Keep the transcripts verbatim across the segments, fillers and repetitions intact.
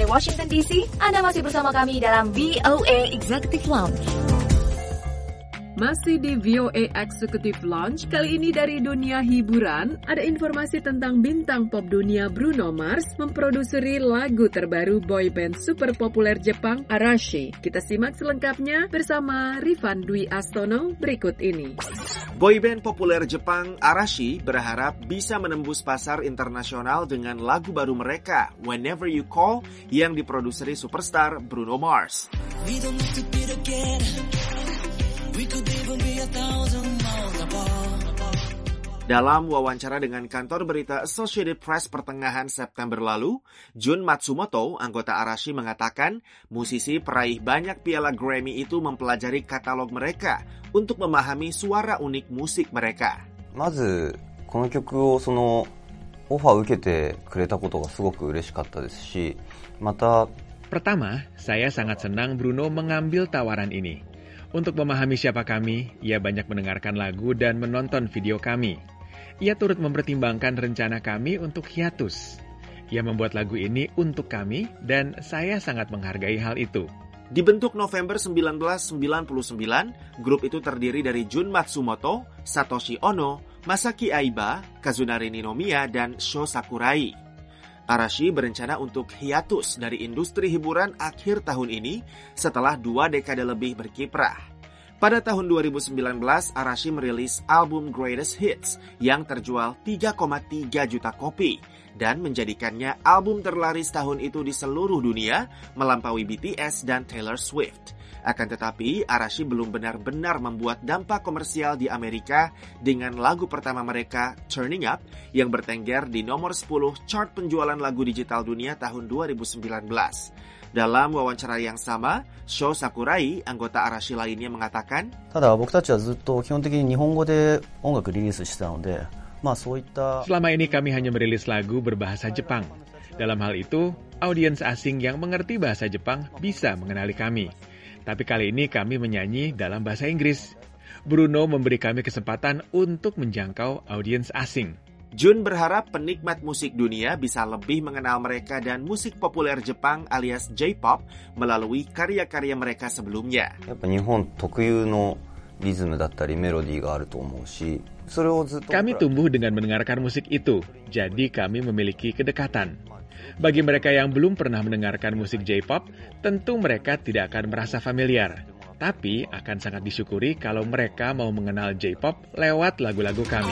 Washington D C. Anda masih bersama kami dalam V O A Executive Lounge. Masih di V O A Executive Lounge, kali ini dari dunia hiburan, ada informasi tentang bintang pop dunia Bruno Mars memproduseri lagu terbaru boyband super populer Jepang Arashi. Kita simak selengkapnya bersama Rifan Dwi Astono berikut ini. Boyband populer Jepang Arashi berharap bisa menembus pasar internasional dengan lagu baru mereka, Whenever You Call, yang diproduseri superstar Bruno Mars. Dalam wawancara dengan kantor berita Associated Press pertengahan September lalu, Jun Matsumoto, anggota Arashi, mengatakan musisi peraih banyak piala Grammy itu mempelajari katalog mereka untuk memahami suara unik musik mereka. まずこの曲をそのオファーを受けてくれたことがすごく嬉しかったですし、また Pertama, saya sangat senang Bruno mengambil tawaran ini. Untuk memahami siapa kami, ia banyak mendengarkan lagu dan menonton video kami. Ia turut mempertimbangkan rencana kami untuk hiatus. Ia membuat lagu ini untuk kami dan saya sangat menghargai hal itu. Dibentuk November sembilan belas sembilan puluh sembilan, grup itu terdiri dari Jun Matsumoto, Satoshi Ono, Masaki Aiba, Kazunari Ninomiya, dan Sho Sakurai. Arashi berencana untuk hiatus dari industri hiburan akhir tahun ini setelah dua dekade lebih berkiprah. Pada tahun dua ribu sembilan belas, Arashi merilis album Greatest Hits yang terjual tiga koma tiga juta kopi dan menjadikannya album terlaris tahun itu di seluruh dunia, melampaui B T S dan Taylor Swift. Akan tetapi, Arashi belum benar-benar membuat dampak komersial di Amerika dengan lagu pertama mereka, Turning Up, yang bertengger di nomor sepuluh chart penjualan lagu digital dunia tahun dua ribu sembilan belas. Dalam wawancara yang sama, Sho Sakurai, anggota Arashi lainnya, mengatakan, ただ僕たちはずっと基本的に日本語で音楽リリースしてたので、まあそういった Selama ini kami hanya merilis lagu berbahasa Jepang. Dalam hal itu, audiens asing yang mengerti bahasa Jepang bisa mengenali kami. Tapi kali ini kami menyanyi dalam bahasa Inggris. Bruno memberi kami kesempatan untuk menjangkau audiens asing. Jun berharap penikmat musik dunia bisa lebih mengenal mereka dan musik populer Jepang alias J-pop melalui karya-karya mereka sebelumnya. やっぱ日本特有のリズムだったりメロディーがあると思うし、それをずっと Kami tumbuh dengan mendengarkan musik itu, jadi kami memiliki kedekatan. Bagi mereka yang belum pernah mendengarkan musik J-pop, tentu mereka tidak akan merasa familiar. Tapi akan sangat disyukuri kalau mereka mau mengenal J-pop lewat lagu-lagu kami.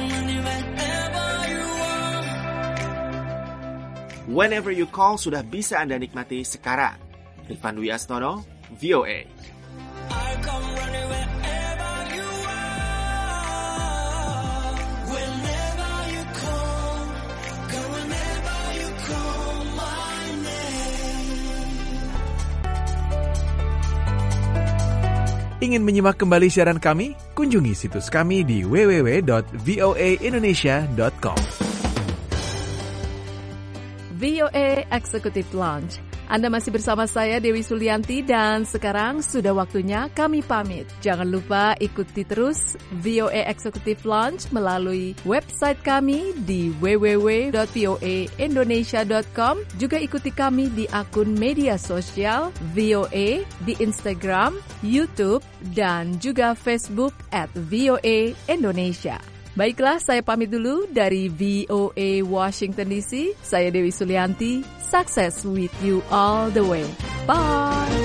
Whenever You Call sudah bisa Anda nikmati sekarang. Rifan Dwi Astono, V O A. Ingin menyimak kembali siaran kami? Kunjungi situs kami di w w w dot v o a indonesia dot com. V O A Executive Lounge. Anda masih bersama saya Dewi Sulianti dan sekarang sudah waktunya kami pamit. Jangan lupa ikuti terus V O A Executive Lounge melalui website kami di w w w dot v o a indonesia dot com. Juga ikuti kami di akun media sosial V O A di Instagram, YouTube, dan juga Facebook at V O A Indonesia. Baiklah, saya pamit dulu dari V O A Washington D C. Saya Dewi Sulianti. Success with you all the way. Bye!